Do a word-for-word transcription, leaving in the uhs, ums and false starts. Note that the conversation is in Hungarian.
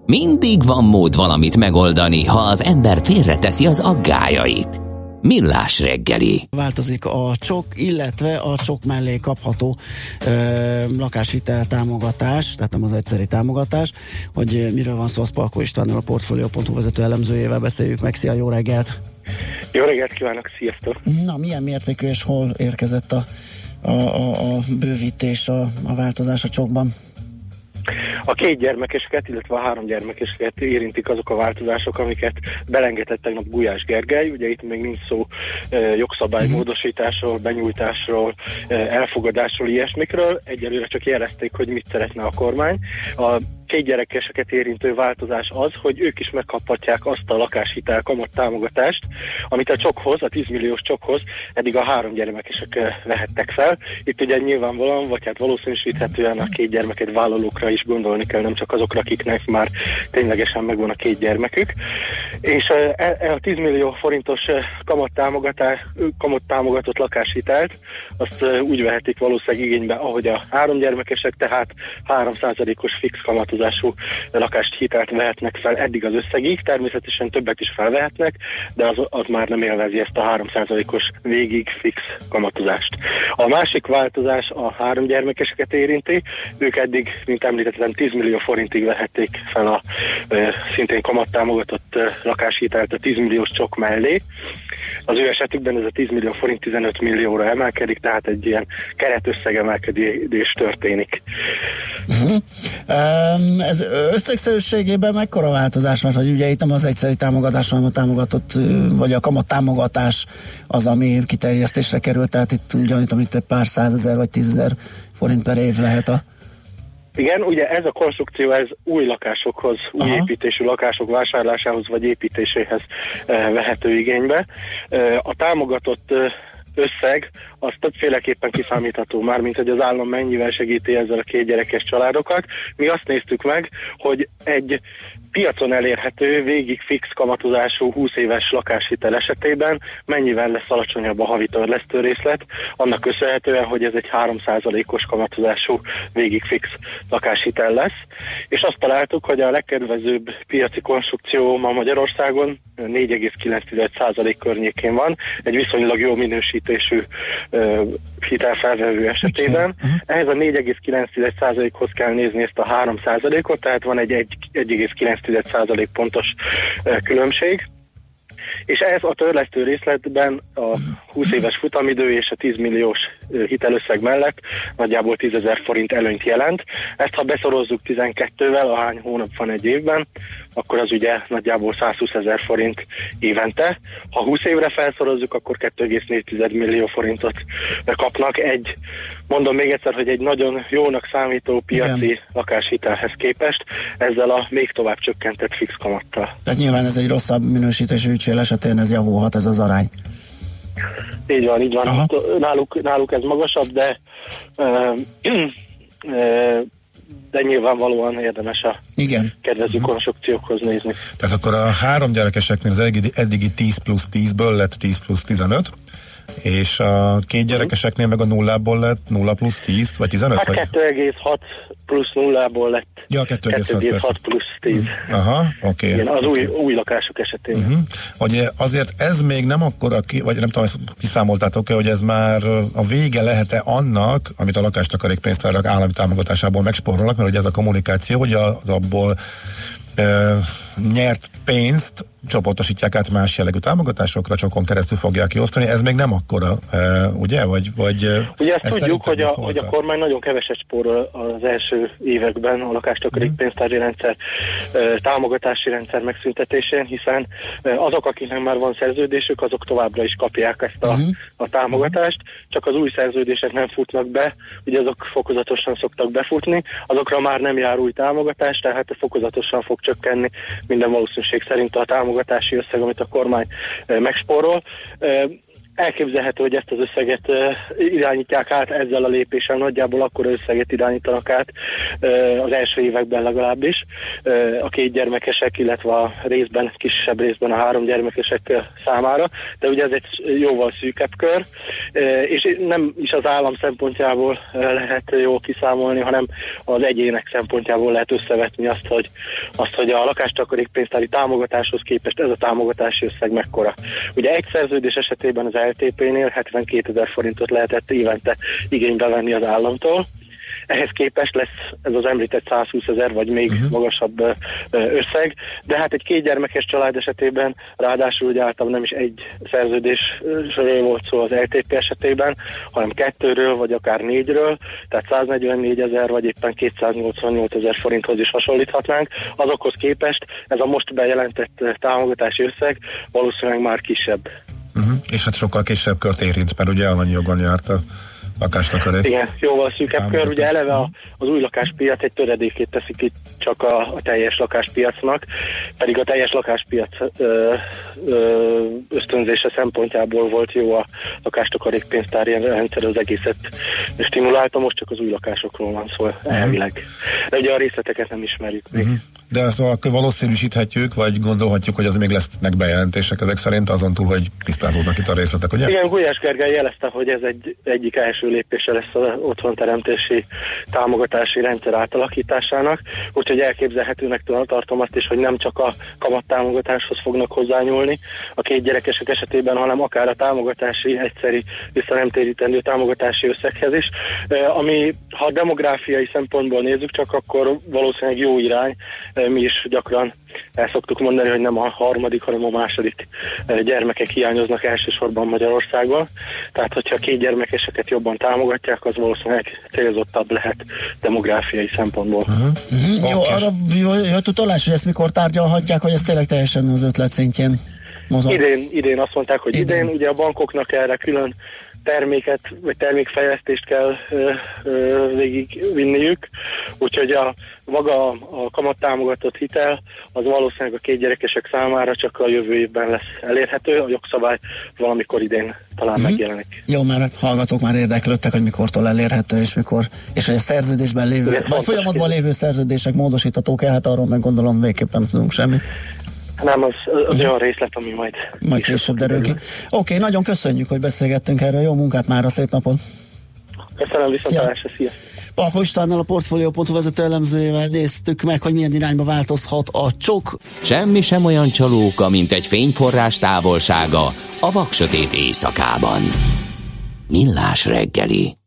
Mindig van mód valamit megoldani, ha az ember félreteszi az aggályait. Millás reggeli. Változik a csok, illetve a csok mellé kapható ö, lakáshitel támogatás, tehát nem az egyszeri támogatás, hogy miről van szó, az Palkó Istvánnal, a Portfolio pont hu vezető elemzőjével beszéljük meg. Szia, jó reggelt! Jó reggelt kívánok, sziasztok! Na, milyen mértékű és hol érkezett a, a, a, a bővítés, a, a változás a csokban? A két gyermekeseket, illetve a három gyermekeseket érintik azok a változások, amiket belengedett tegnap Gulyás Gergely. Ugye itt még nincs szó e, jogszabálymódosításról, benyújtásról, e, elfogadásról, ilyesmikről. Egyelőre csak jelezték, hogy mit szeretne a kormány. A két gyerekeseket érintő változás az, hogy ők is megkaphatják azt a lakáshitel kamat támogatást, amit a csokhoz, a tíz milliós csokhoz eddig a három gyermekesek vehettek fel. Itt ugye nyilvánvalóan, vagy hát valószínűsíthetően a két gyermeket vállalókra is gondolni kell, nem csak azokra, akiknek már ténylegesen megvan a két gyermekük. És e, e a tíz millió forintos kamat, kamat támogatott lakáshitelt, azt úgy vehetik valószínűleg igénybe, ahogy a három gyermekesek, tehát három százalékos fix kamat lakást hitelt vehetnek fel eddig az összegig, természetesen többet is felvehetnek, de az, az már nem élvezi ezt a három százalékos végig fix kamatozást. A másik változás a három gyermekeseket érinti, ők eddig, mint említettem, tíz millió forintig vehették fel a e, szintén kamattámogatott e, lakáshitelt a tíz milliós csok mellé. Az ő esetükben ez a tíz millió forint tizenöt millióra emelkedik, tehát egy ilyen keretösszeg emelkedés történik. Uh-huh. Um, ez összegszerűségében mekkora változás, mert hogy ugye itt nem az egyszeri támogatás, hanem a támogatott, vagy a kamat támogatás az, ami kiterjesztésre került, tehát itt ugyanitt, amit pár százezer vagy tízezer forint per év lehet a... Igen, ugye ez a konstrukció, ez új lakásokhoz, új Aha. építésű lakások vásárlásához vagy építéséhez e, vehető igénybe. E, a támogatott e, összeg az többféleképpen kiszámítható már, mint hogy az állam mennyivel segíti ezzel a két gyerekes családokat. Mi azt néztük meg, hogy egy piacon elérhető, végig fix kamatozású húsz éves lakáshitel esetében mennyivel lesz alacsonyabb a havi törlesztő részlet, annak köszönhetően, hogy ez egy három százalékos kamatozású végig fix lakáshitel lesz. És azt találtuk, hogy a legkedvezőbb piaci konstrukció ma Magyarországon négy egész kilenc százalék környékén van, egy viszonylag jó minősítésű uh, hitelfelvevő esetében. Uh-huh. Ehhez a négy egész kilenc százalékhoz kell nézni ezt a három százalékot, tehát van egy egy egész kilenc százalék pontos uh, különbség. És ez a törlesztő részletben a húsz éves futamidő és a tíz milliós hitelösszeg mellett nagyjából tízezer forint előnyt jelent. Ezt ha beszorozzuk tizenkettővel, ahány hónap van egy évben, akkor az ugye nagyjából százhúszezer forint évente. Ha húsz évre felszorozzuk, akkor két egész négy millió forintot kapnak egy, mondom még egyszer, hogy egy nagyon jónak számító piaci Igen. lakáshitelhez képest, ezzel a még tovább csökkentett fix kamattal. Tehát nyilván ez egy rosszabb minősítésű ügyfél esetén ez javulhat, ez az arány. Így van, így van. Náluk, náluk ez magasabb, de uh, uh, de nyilvánvalóan érdemes a Igen. kedvező konstrukciókhoz nézni. Tehát akkor a három gyerekeseknél az eddigi, eddigi tíz plusz tízből lett tíz plusz tizenöt, és a két gyerekeseknél meg a nullából lett nulla plusz tíz, vagy tizenöt? Hát vagy? kettő egész hat plusz nullából lett ja, kettő egész hat plusz tíz. Aha, oké. Okay. Az okay. új, új lakások esetében. Uh-huh. Hogy azért ez még nem akkora, vagy nem tudom, ezt kiszámoltátok-e, hogy ez már a vége lehet-e annak, amit a lakástakarék pénztárak állami támogatásából megspórolnak, mert ugye ez a kommunikáció, hogy az abból e, nyert pénzt csoportosítják át más jellegű támogatásokra, csokon keresztül fogják kiosztani. Ez még nem akkora, e, ugye? Vagy, vagy ugye ezt, ezt tudjuk, hogy a, hogy a kormány nagyon keveset spórol az első években a lakástakarék mm. pénztári rendszer e, támogatási rendszer megszüntetésén, hiszen e, azok, akiknek már van szerződésük, azok továbbra is kapják ezt a, mm. a támogatást, csak az új szerződések nem futnak be, ugye azok fokozatosan szoktak befutni, azokra már nem jár új támogatás, tehát fokozatosan fog csökkenni minden valószínűség szerint a támogatási összeg, amit a kormány e, megspórol. E, Elképzelhető, hogy ezt az összeget uh, irányítják át ezzel a lépéssel, nagyjából akkor összeget irányítanak át uh, az első években legalábbis uh, a két gyermekesek, illetve a részben, kisebb részben a három gyermekesek uh, számára, de ugye ez egy jóval szűkebb kör, uh, és nem is az állam szempontjából uh, lehet jól kiszámolni, hanem az egyének szempontjából lehet összevetni azt, hogy, azt, hogy a lakástakarékpénztári támogatáshoz képest ez a támogatási összeg mekkora. Ugye egy szerződés esetében az el té pé-nél hetvenkétezer forintot lehetett évente igénybe venni az államtól. Ehhez képest lesz ez az említett százhúszezer vagy még uh-huh. magasabb összeg, de hát egy kétgyermekes család esetében, ráadásul ugye általában nem is egy szerződésről volt szó az el té pé esetében, hanem kettőről vagy akár négyről, tehát száznegyvennégyezer vagy éppen kétszáznyolcvannyolcezer forinthoz is hasonlíthatnánk. Azokhoz képest ez a most bejelentett támogatási összeg valószínűleg már kisebb. Uh-huh. És hát sokkal kisebb kört érint, mert ugye annyi jogon járt a lakástakarék. Igen, jóval szűkebb kör, ugye eleve a, az új lakáspiac egy töredékét teszik ki csak a, a teljes lakáspiacnak, pedig a teljes lakáspiac ö, ö, ösztönzése szempontjából volt jó a lakástakarékpénztári rendszer, az egészet stimulálta, most csak az új lakásokról van szó elvileg. De ugye a részleteket nem ismerjük még. Uh-huh. De szóval valószínűsíthetjük, vagy gondolhatjuk, hogy az még lesznek bejelentések ezek szerint, azon túl, hogy tisztázódnak itt a részletek, ugye? Igen, Gulyás Gergely jelezte, hogy ez egy egyik első lépése lesz az otthonteremtési támogatási rendszer átalakításának, úgyhogy elképzelhetőnek tartom azt is, hogy nem csak a kamattámogatáshoz fognak hozzányúlni a két gyerekesek esetében, hanem akár a támogatási, egyszeri visszanemtérítendő támogatási összeghez is, ami ha a demográfiai szempontból nézzük csak, akkor valószínűleg jó irány. Mi is gyakran el szoktuk mondani, hogy nem a harmadik, hanem a második gyermekek hiányoznak elsősorban Magyarországon. Tehát, hogyha a két gyermekeseket jobban támogatják, az valószínűleg célzottabb lehet demográfiai szempontból. Uh-huh. Uh-huh. Jó, arra jött utalás, hogy ezt mikor tárgyalhatják, hogy ez tényleg teljesen az ötlet szintjén mozog? Idén, idén azt mondták, hogy idén, idén ugye a bankoknak erre külön terméket, vagy termékfejlesztést kell ö, ö, végigvinniük, úgyhogy a maga a kamattámogatott hitel az valószínűleg a két gyerekesek számára csak a jövő évben lesz elérhető, a jogszabály valamikor idén talán mm-hmm. megjelenik. Jó, már hallgatók már érdeklődtek, hogy mikortól elérhető, és mikor, és hogy a szerződésben lévő, igen, vagy folyamatban lévő szerződések módosíthatók-e, hát arról meg gondolom végképp nem tudunk semmit. Nem, az, az uh-huh. olyan részlet, ami majd... Majd később derül ki. Oké, okay, nagyon köszönjük, hogy beszélgettünk erről. Jó munkát mára, szép napot! Köszönöm, viszontlátásra, szia! Palko Istvánnal, a Portfolio pont hu vezető elemzőjével néztük meg, hogy milyen irányba változhat a csok. Semmi sem olyan csalóka, mint egy fényforrás távolsága a vaksötét éjszakában. Millás reggeli.